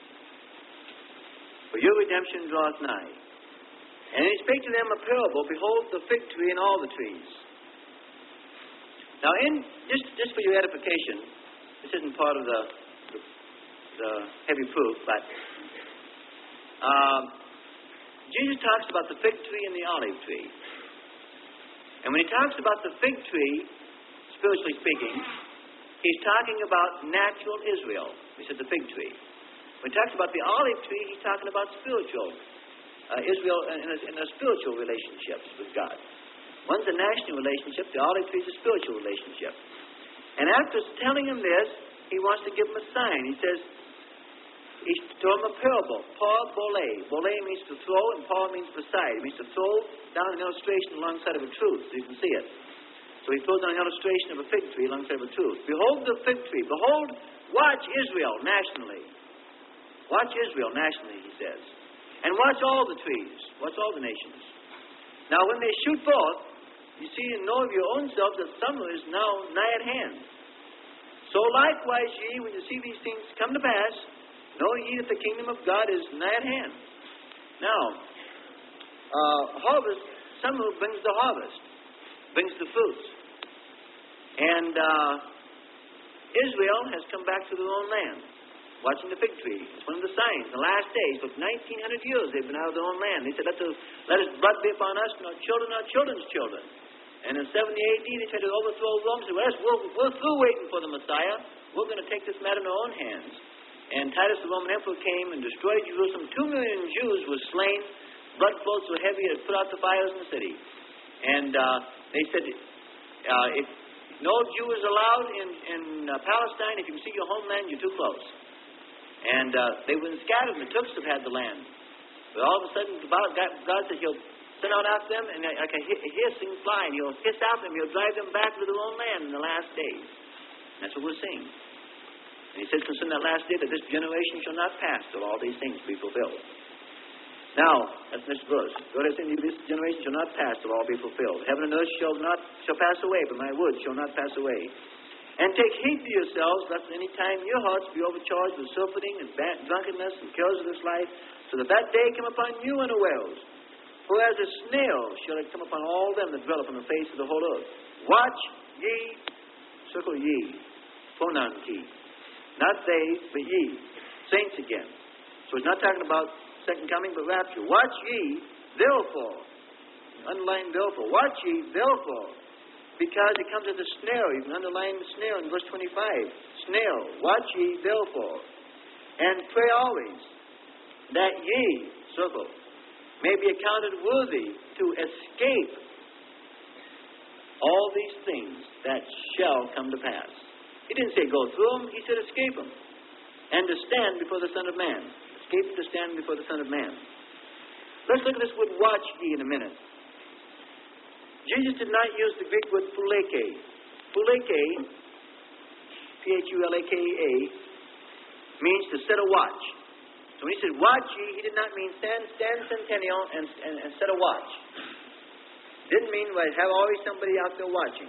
A: For your redemption draweth nigh. And he spake to them a parable. Behold the fig tree and all the trees. Now in, just, just for your edification, this isn't part of the the heavy proof, but um, Jesus talks about the fig tree and the olive tree. And when he talks about the fig tree, spiritually speaking, he's talking about natural Israel. He said the fig tree. When he talks about the olive tree, he's talking about spiritual uh, Israel in a, in a spiritual relationships with God. One's a national relationship, the olive tree is a spiritual relationship. And after telling him this, he wants to give him a sign. He says, he told him a parable. Paul bole. Bole means to throw, and Paul means beside. It means to throw down an illustration alongside of a truth, so you can see it. So he throws down an illustration of a fig tree alongside of a truth. Behold the fig tree. Behold, watch Israel nationally. Watch Israel nationally, he says. And watch all the trees. Watch all the nations. Now, when they shoot forth, you see and know of your own selves that summer is now nigh at hand. So likewise ye, when you see these things come to pass, know ye that the kingdom of God is nigh at hand. Now, uh, harvest, summer brings the harvest, brings the fruits. And uh, Israel has come back to their own land, watching the fig tree. It's one of the signs. The last days, for nineteen hundred years, they've been out of their own land. They said, let, the, let his blood be upon us and our children, our children's children. And in seventy A D, they tried to overthrow Rome. They said, well, we're, we're through waiting for the Messiah. We're going to take this matter in our own hands. And Titus, the Roman emperor, came and destroyed Jerusalem. Two million Jews were slain. Blood flowed so heavy it put out the fires in the city. And uh, they said, uh, if no Jew is allowed in, in uh, Palestine, if you can see your homeland, you're too close. And uh, they were scattered, and the Turks have had the land. But all of a sudden, God, God said he'll send out after them, and like a hissing fly, and he'll hiss after them, he'll drive them back to their own land in the last days. And that's what we're seeing. And he says concerning that last day that this generation shall not pass till all these things be fulfilled. Now, that's this verse. God has said, this generation shall not pass till all be fulfilled. Heaven and earth shall not shall pass away, but my word shall not pass away. And take heed to yourselves, lest at any time your hearts be overcharged with surfeiting and bad drunkenness and cares of this life, so that that day come upon you unawares. For as a snail shall it come upon all them that dwell upon the face of the whole earth. Watch ye, circle ye, pronoun key. Not they, but ye. Saints again. So it's not talking about second coming, but rapture. Watch ye, therefore. Underline therefore. Watch ye, therefore. Because it comes as a snare. You can underline the snare in verse twenty-five. Snare. Watch ye, therefore. And pray always that ye, circle, may be accounted worthy to escape all these things that shall come to pass. He didn't say go through them. He said escape them. And to stand before the Son of Man. Escape to stand before the Son of Man. Let's look at this word watch ye in a minute. Jesus did not use the Greek word phuleke. Phuleke, P H U L A K E A, means to set a watch. So when he said watch ye, he did not mean stand, stand centennial and, and, and set a watch. Didn't mean well, have always somebody out there watching.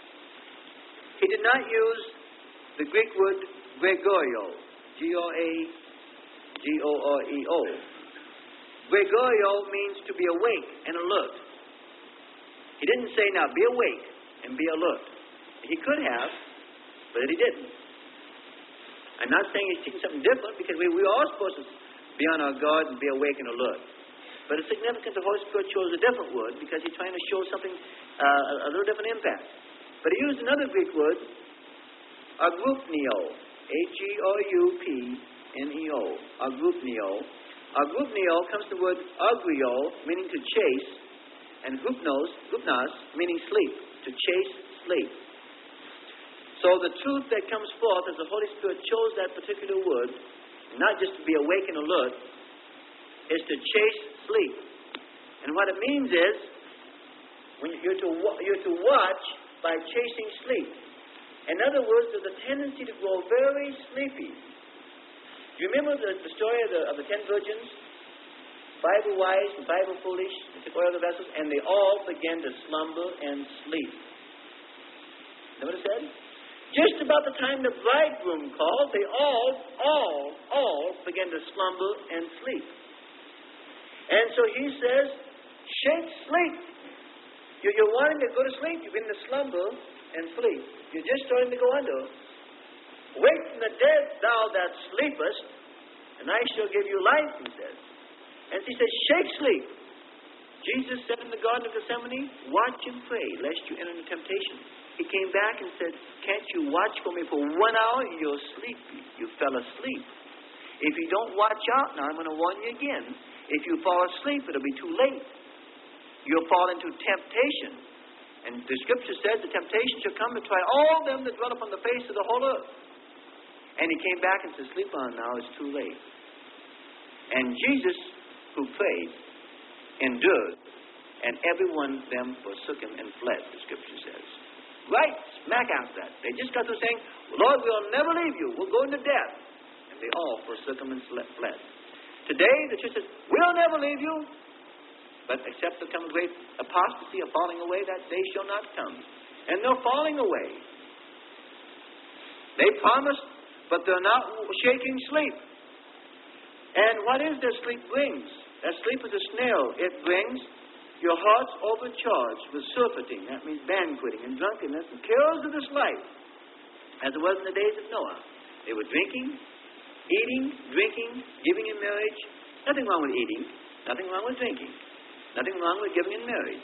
A: He did not use the Greek word Gregorio, G O A G O R E O. Gregorio means to be awake and alert. He didn't say, now be awake and be alert. He could have, but he didn't. I'm not saying he's teaching something different, because we, we're all supposed to be on our guard and be awake and alert. But it's significant the Holy Spirit chose a different word, because he's trying to show something, uh, a little different impact. But he used another Greek word, agrupnio, A G O U P N E O, agrupnio. Agrupnio comes from the word agrio, meaning to chase, and gupnos, gupnas, meaning sleep, to chase sleep. So the truth that comes forth as the Holy Spirit chose that particular word, not just to be awake and alert, is to chase sleep. And what it means is, when you're to, you're to watch by chasing sleep. In other words, there's a tendency to grow very sleepy. Do you remember the, the story of the, of the ten virgins? Five were wise and five were foolish. They took oil of the vessels, and they all began to slumber and sleep. You know what it said? Just about the time the bridegroom called, they all, all, all began to slumber and sleep. And so he says, shake sleep. You're, you're wanting to go to sleep. You've been in the slumber and sleep. You're just starting to go under. Wake from the dead, thou that sleepest, and I shall give you life, he says. And he says, shake sleep. Jesus said in the Garden of Gethsemane, watch and pray, lest you enter into temptation. He came back and said, can't you watch for me for one hour? You're sleepy. You fell asleep. If you don't watch out, now I'm going to warn you again. If you fall asleep, it'll be too late. You'll fall into temptation. And the Scripture says the temptation shall come to try all them that dwell upon the face of the whole earth. And he came back and said, sleep on now, it's too late. And Jesus, who prayed, endured, and every one of them forsook him and fled, the Scripture says. Right smack after that. They just got through saying, Lord, we'll never leave you. We'll go into death. And they all forsook him and fled. Today, the church says, we'll never leave you. But except there comes great apostasy or falling away, that day shall not come. And they're falling away. They promised, but they're not shaking sleep. And what is that sleep brings? That sleep is a snare. It brings your hearts overcharged with surfeiting. That means banqueting and drunkenness and cares of this life. As it was in the days of Noah. They were drinking, eating, drinking, giving in marriage. Nothing wrong with eating. Nothing wrong with drinking. Nothing wrong with giving in marriage.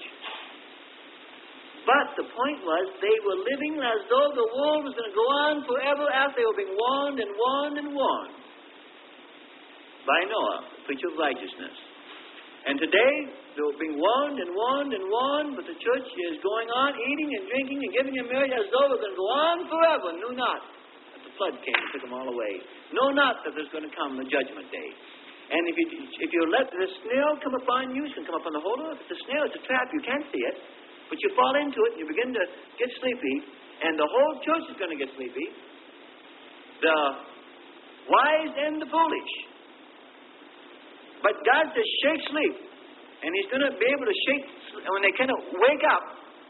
A: But the point was, they were living as though the world was going to go on forever after they were being warned and warned and warned by Noah, the preacher of righteousness. And today, they were being warned and warned and warned, but the church is going on eating and drinking and giving in marriage as though it was going to go on forever. Knew not that the flood came and took them all away. Know not that there's going to come the judgment day. And if you if you let the snare come upon you, it's going to come upon the whole earth. It's a snare, it's a trap. You can't see it. But you fall into it and you begin to get sleepy, and the whole church is going to get sleepy. The wise and the foolish. But God says, shake sleep. And he's going to be able to shake, when they kind of wake up,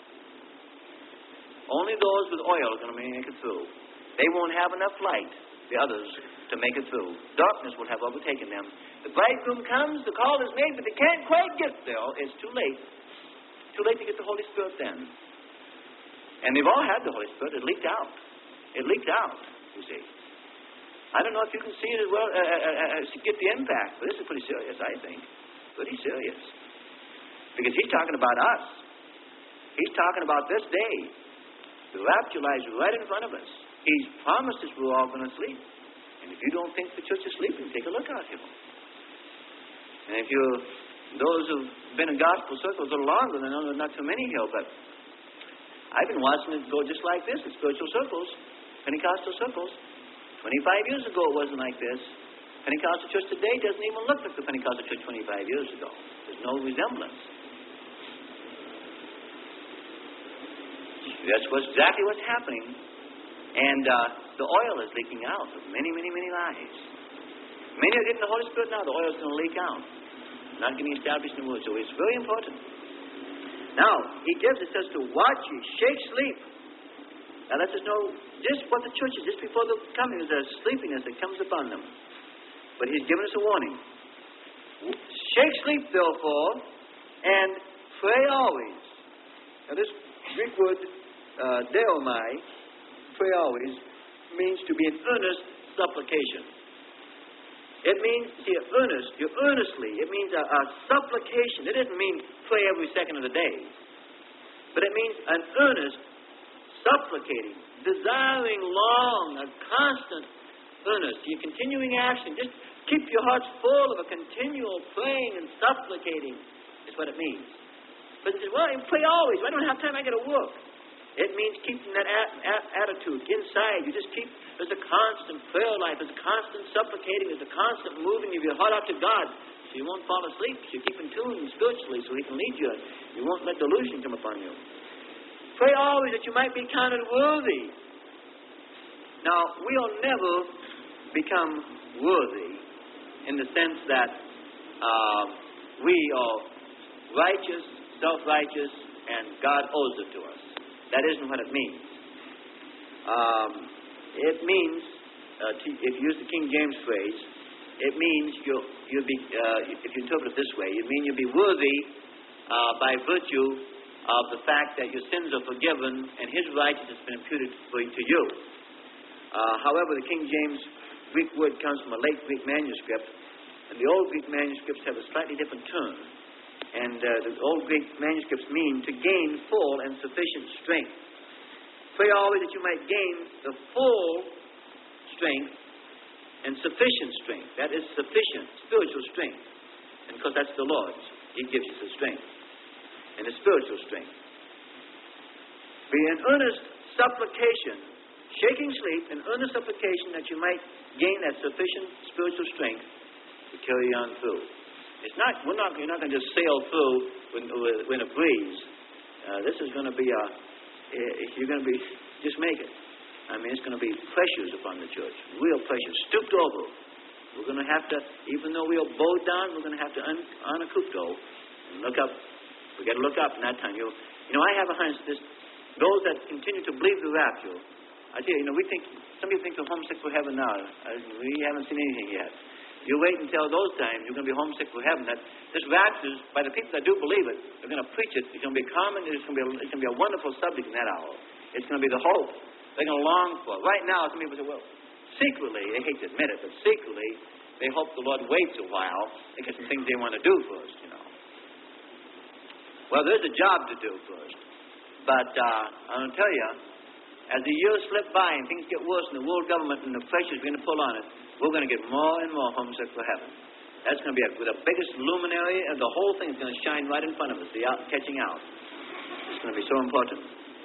A: only those with oil are going to make it through. They won't have enough light, the others, to make it through. Darkness will have overtaken them. The bridegroom comes, the call is made, but they can't quite get there. It's too late. Too late to get the Holy Spirit then. And they've all had the Holy Spirit. It leaked out. It leaked out, you see. I don't know if you can see it as well, uh, uh, uh, get the impact, but this is pretty serious, I think. Pretty serious. Because he's talking about us. He's talking about this day. The rapture lies right in front of us. He's promised us we're all going to sleep. And if you don't think the church is sleeping, take a look out here. And if you're those who've been in gospel circles a little longer, then I know there are not too many here, but I've been watching it go just like this in spiritual circles, Pentecostal circles. twenty-five years ago it wasn't like this. Pentecostal church today doesn't even look like the Pentecostal church twenty-five years ago. There's no resemblance. That's what's exactly what's happening. And uh, the oil is leaking out of many, many, many lives. Many are getting the Holy Spirit now. The oil is going to leak out. Not getting established in the Word. So it's very important. Now, he gives it says to watch ye, shake sleep. Now lets us know just what the church is. Just before the coming is a sleepiness that comes upon them. But he's given us a warning. Shake sleep, therefore, and pray always. Now this Greek word, uh, deomai, pray always, means to be in earnest supplication. It means, see, earnest, you earnestly, it means a, a supplication. It doesn't mean pray every second of the day. But it means an earnest supplicating, desiring long, a constant earnest. Your continuing action. Just keep your hearts full of a continual praying and supplicating is what it means. But it says, well, you pray always. I don't have time. I got to work. It means keeping that a- a- attitude inside. You just keep, there's a constant prayer life. There's a constant supplicating. There's a constant moving of your heart out to God. So you won't fall asleep. You keep in tune spiritually so He can lead you. You won't let delusion come upon you. Pray always that you might be counted worthy. Now, we'll never become worthy in the sense that uh, we are righteous, self-righteous, and God owes it to us. That isn't what it means. Um, it means, uh, to, if you use the King James phrase, it means you'll, you'll be, uh, if you interpret it this way, it means you'll be worthy uh, by virtue of the fact that your sins are forgiven and His righteousness has been imputed for, to you. Uh, however, the King James Greek word comes from a late Greek manuscript, and the old Greek manuscripts have a slightly different term. And uh, the old Greek manuscripts mean to gain full and sufficient strength. Pray always that you might gain the full strength and sufficient strength. That is sufficient spiritual strength. And because that's the Lord's. He gives us the strength. And the spiritual strength. Be in earnest supplication, shaking sleep, in earnest supplication that you might gain that sufficient spiritual strength to carry on through. It's not, we're not, you're not going to just sail through when, when a breeze. Uh, this is going to be a, you're going to be, just make it. I mean, it's going to be pressures upon the church. Real pressures. Stooped over. We're going to have to, even though we are bowed down, we're going to have to un, unacupto and look up. We've got to look up in that time. You, you know, I have a hunch this, those that continue to believe the rapture, I tell you, you know, we think, some people think they're homesick for heaven now. Uh, we haven't seen anything yet. You wait until those times, you're going to be homesick for heaven. That this rapture, by the people that do believe it, they're going to preach it. It's going to be common. It's going to be a, it's going to be a wonderful subject in that hour. It's going to be the hope they're going to long for. Right now, some people say, well, secretly, they hate to admit it, but secretly, they hope the Lord waits a while. They get some things they want to do first, you know. Well, there's a job to do first. But uh, I'm going to tell you, as the years slip by and things get worse and the world government and the pressures begin to pull on it, we're going to get more and more homesick for heaven. That's going to be a, with the biggest luminary, and the whole thing is going to shine right in front of us, the out, catching out. It's going to be so important.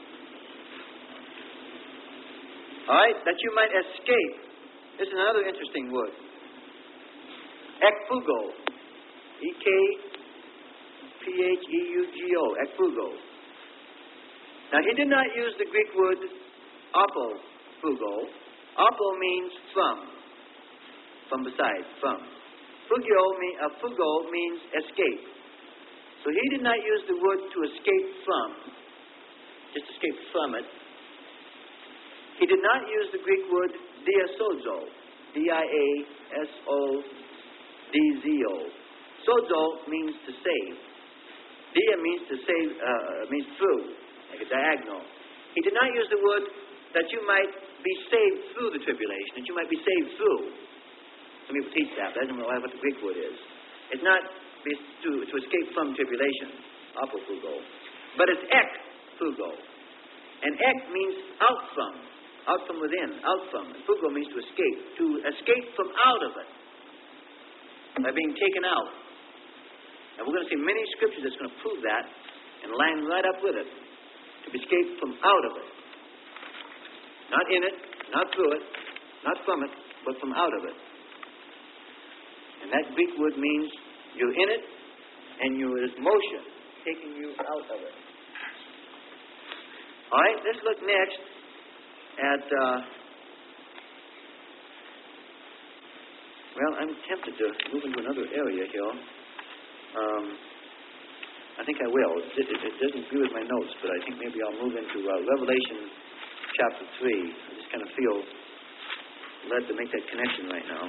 A: All right, that you might escape. This is another interesting word. Ekphugo. E K P H E U G O. Ekphugo. Now, he did not use the Greek word apophugo. Apo means from. From beside, from. Phugio, mean, uh, phugo means escape. So he did not use the word to escape from, just escape from it. He did not use the Greek word diasozo, D I A S O D Z O. Sozo means to save. Dia means to save, uh, means through, like a diagonal. He did not use the word that you might be saved through the tribulation, that you might be saved through. Some people teach that. That doesn't know what the Greek word is. It's not to, to escape from tribulation, apophugo, but it's ekphugo. And ek means out from, out from within, out from. And phugo means to escape, to escape from out of it, by being taken out. And we're going to see many scriptures that's going to prove that and line right up with it. To escape from out of it. Not in it, not through it, not from it, but from out of it. And that Greek word means you're in it, and you're in motion, taking you out of it. All right, let's look next at, uh, well, I'm tempted to move into another area here. Um, I think I will. It, it, it doesn't agree with my notes, but I think maybe I'll move into uh, Revelation chapter three. I just kind of feel led to make that connection right now.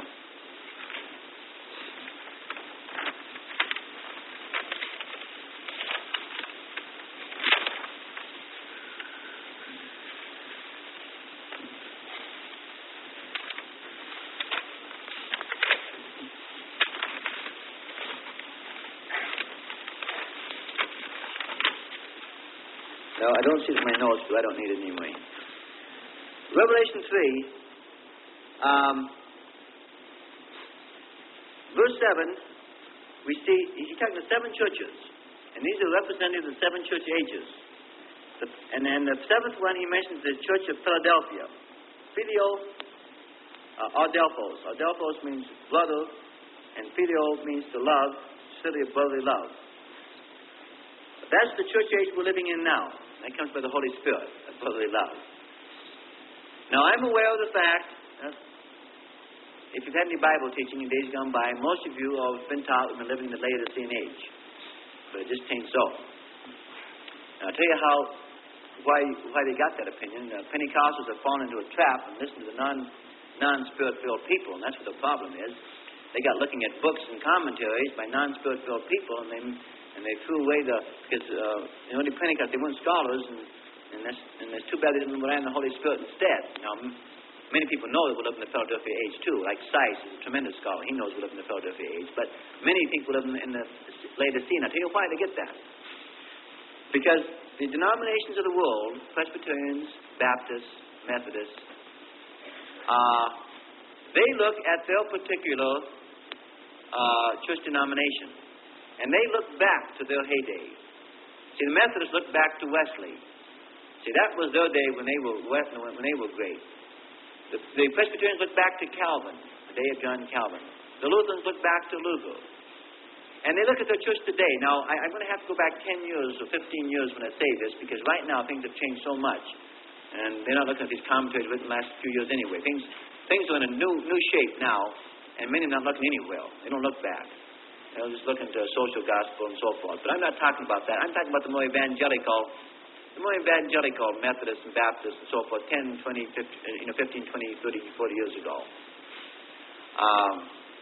A: Well, I don't see it in my notes, but I don't need it anyway. Revelation three, um, verse seven, we see, he's talking to seven churches, and these are representatives of seven church ages. The, and then the seventh one, he mentions the church of Philadelphia. Phileo, uh, Adelphos. Adelphos means brother, and Phileo means to love, city of brotherly love. That's the church age we're living in now. That comes by the Holy Spirit, of brotherly love. Now, I'm aware of the fact, uh, if you've had any Bible teaching in days gone by, most of you have been taught we've been living in the Laodicean age. But it just ain't so. Now, I'll tell you how, why, why they got that opinion. Uh, Pentecostals have fallen into a trap and listened to the non, non-spirit-filled people, and that's what the problem is. They got looking at books and commentaries by non-spirit-filled people, and they... And they threw away the, because, uh, you know, the Pentecost, they weren't scholars, and, and, that's, and it's too bad they didn't rely on the Holy Spirit instead. Now, m- many people know that we live in the Philadelphia age, too. Like Seiss is a tremendous scholar. He knows we live in the Philadelphia age. But many think we live in the, in the Laodicean. I'll tell you why they get that. Because the denominations of the world, Presbyterians, Baptists, Methodists, uh, they look at their particular uh, church denomination. And they look back to their heyday. See, the Methodists look back to Wesley. See, that was their day when they were when they were great. The, the Presbyterians look back to Calvin, the day of John Calvin. The Lutherans look back to Luther. And they look at their church today. Now, I, I'm going to have to go back ten years or fifteen years when I say this, because right now things have changed so much. And they're not looking at these commentaries written the last few years anyway. Things, things are in a new, new shape now, and many are not looking anywhere. They don't look back. They'll just look into social gospel and so forth. But I'm not talking about that. I'm talking about the more evangelical, the more evangelical Methodists and Baptists and so forth, ten, twenty, fifteen, you know, fifteen, twenty, thirty, forty years ago. Um,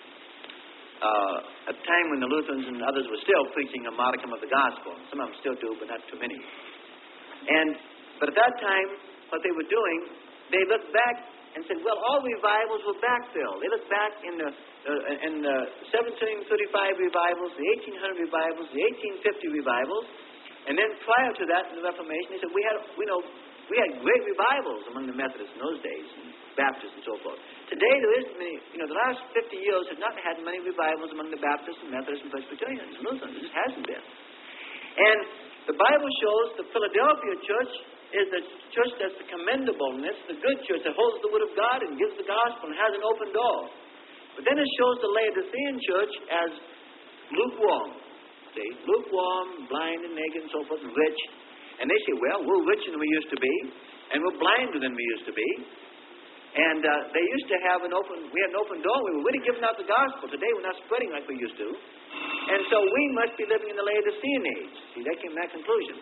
A: uh, at the time when the Lutherans and others were still preaching a modicum of the gospel. Some of them still do, but not too many. And, but at that time, what they were doing, they looked back and said, well, all revivals were backfilled. They looked back in the uh, in the seventeen thirty-five revivals, the eighteen hundred revivals, the eighteen fifty revivals, and then prior to that, in the Reformation, they said we had, we know, we had great revivals among the Methodists in those days, and Baptists and so forth. Today, there isn't many. You know, the last fifty years have not had many revivals among the Baptists and Methodists and Presbyterians and Lutherans. It just hasn't been. And the Bible shows the Philadelphia church is the church that's the commendableness, the good church that holds the word of God and gives the gospel and has an open door. But then it shows the Laodicean church as lukewarm. See, lukewarm, blind and naked and so forth, and rich. And they say, well, we're richer than we used to be, and we're blinder than we used to be. And uh, they used to have an open, we had an open door. We were really giving out the gospel. Today we're not spreading like we used to. And so we must be living in the Laodicean age. See, they came to that conclusion.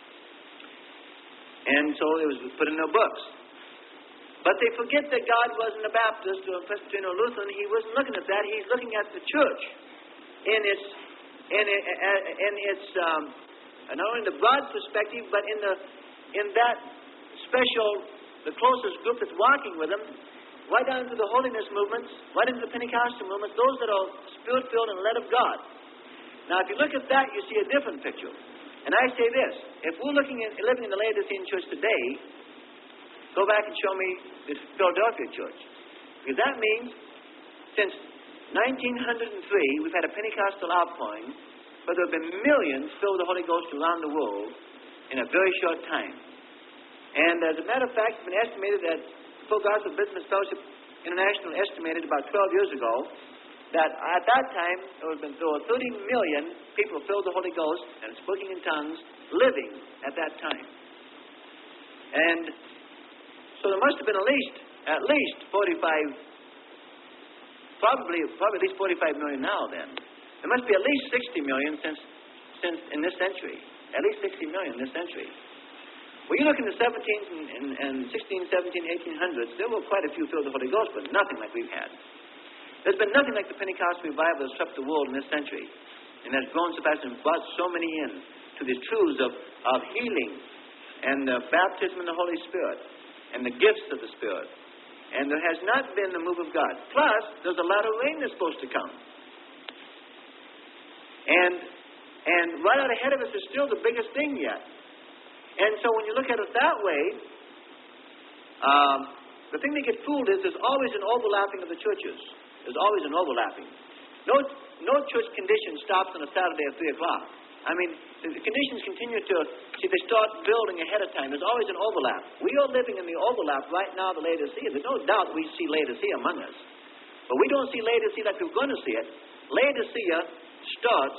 A: And so it was put in their books. But they forget that God wasn't a Baptist or a Presbyterian or Lutheran. He wasn't looking at that. He's looking at the church in its, in, it, in its, um, not only in the broad perspective, but in the, in that special, the closest group that's walking with him, right down to the holiness movements, right into the Pentecostal movements, those that are spirit-filled and led of God. Now, if you look at that, you see a different picture. And I say this, if we're looking at living in the Laodicean church today, go back and show me the Philadelphia church. Because that means, since nineteen oh three, we've had a Pentecostal outpouring, where there have been millions filled with the Holy Ghost around the world in a very short time. And as a matter of fact, it's been estimated that the Full Gospel Business Fellowship International estimated about twelve years ago that at that time there had been there were thirty million people filled with the Holy Ghost and speaking in tongues living at that time. And so there must have been at least, at least forty-five, probably, probably at least forty-five million now then. There must be at least sixty million since, since in this century. At least sixty million in this century. When you look in the seventeenth and, and, and sixteen, seventeen, eighteen hundreds, there were quite a few filled with the Holy Ghost, but nothing like we've had. There's been nothing like the Pentecostal revival that swept the world in this century, and has grown so fast and brought so many in to the truths of, of healing and uh, baptism in the Holy Spirit and the gifts of the Spirit. And there has not been the move of God. Plus, there's a lot of rain that's supposed to come. And and right out ahead of us is still the biggest thing yet. And so when you look at it that way, um, the thing that gets fooled is there's always an overlapping of the churches. There's always an overlapping. No, no church condition stops on a Saturday at three o'clock. I mean, the, the conditions continue to, see, they start building ahead of time. There's always an overlap. We are living in the overlap right now, the Laodicea. There's no doubt we see Laodicea among us. But we don't see Laodicea like we're going to see it. Laodicea starts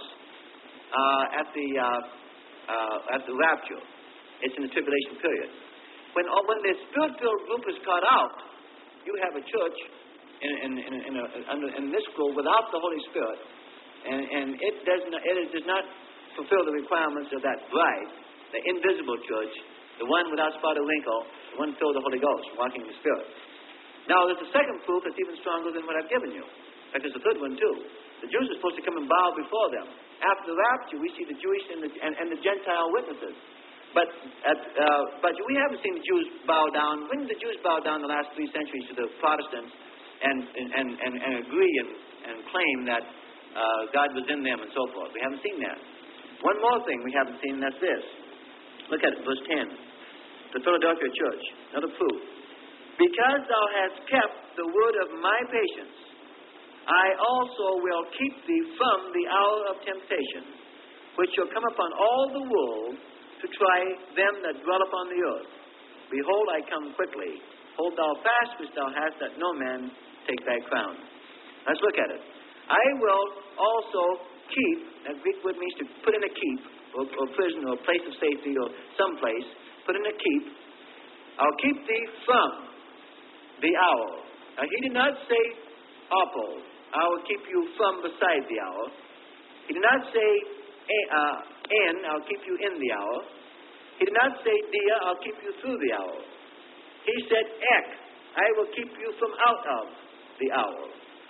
A: uh, at the uh, uh, at the rapture. It's in the tribulation period. When uh, when the spirit-filled group is cut out, you have a church in in in, in, a, under, in this scroll without the Holy Spirit, and, and it does not it does not fulfill the requirements of that bride, the invisible church, the one without spot or wrinkle, the one filled with the Holy Ghost, walking in the Spirit. Now, there's a second proof that's even stronger than what I've given you. In fact, there's a third one too. The Jews are supposed to come and bow before them. After the rapture, we see the Jewish and the, and, and the Gentile witnesses. But at, uh, but we haven't seen the Jews bow down. When did the Jews bow down the last three centuries to the Protestants and and, and, and, and agree and, and claim that uh, God was in them and so forth? We haven't seen that. One more thing we haven't seen, and that's this. Look at it, verse ten. The Philadelphia church, another proof. Because thou hast kept the word of my patience, I also will keep thee from the hour of temptation, which shall come upon all the world to try them that dwell upon the earth. Behold, I come quickly. Hold thou fast which thou hast, that no man take thy crown. Let's look at it. I will also keep, that Greek word means to put in a keep, or, or prison, or place of safety, or some place, put in a keep. I'll keep thee from the hour. Now, he did not say apo. I will keep you from beside the hour. He did not say uh, in, I'll keep you in the hour. He did not say dia, I'll keep you through the hour. He said ek, I will keep you from out of the hour.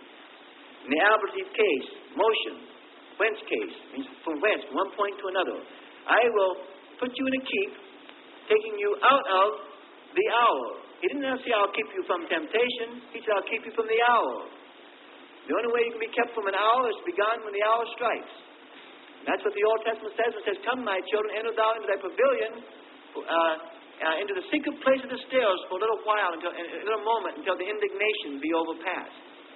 A: In the ablative case, motion, whence case, means from whence, from one point to another. I will put you in a keep, taking you out of the hour. He didn't say, I'll keep you from temptation. He said, I'll keep you from the hour. The only way you can be kept from an hour is to be gone when the hour strikes. And that's what the Old Testament says. It says, come, my children, enter thou into thy pavilion, uh, uh, into the secret place of the stairs for a little while, until, in a little moment, until the indignation be overpassed.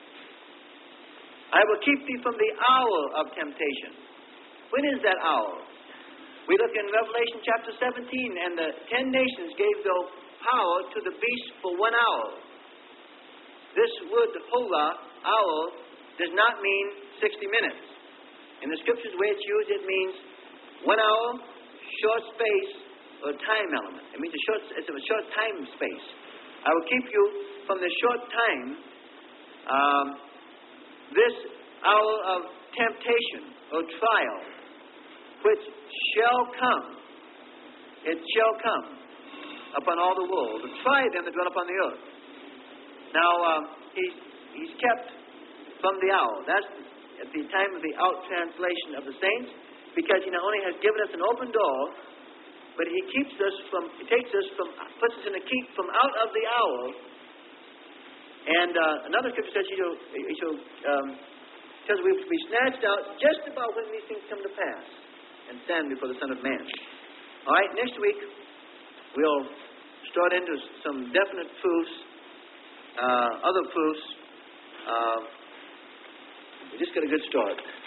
A: I will keep thee from the hour of temptation. When is that hour? We look in Revelation chapter seventeen, and the ten nations gave their power to the beast for one hour. This word, hola, hour, does not mean sixty minutes. In the scriptures, the way it's used, it means one hour, short space, or time element. It means a short, it's a short time space. I will keep you from the short time, um, this hour of temptation or trial, which shall come. It shall come upon all the world to try them that dwell upon the earth. Now, um, he's, he's kept from the hour. That's at the time of the out translation of the saints, because he not only has given us an open door, but he keeps us from, he takes us from, puts us in a keep from out of the hour. And uh, another scripture says, he shall, he shall um, says we will be snatched out just about when these things come to pass and stand before the Son of Man. All right, next week we'll start into some definite proofs, uh, other proofs. Uh, we just got a good start.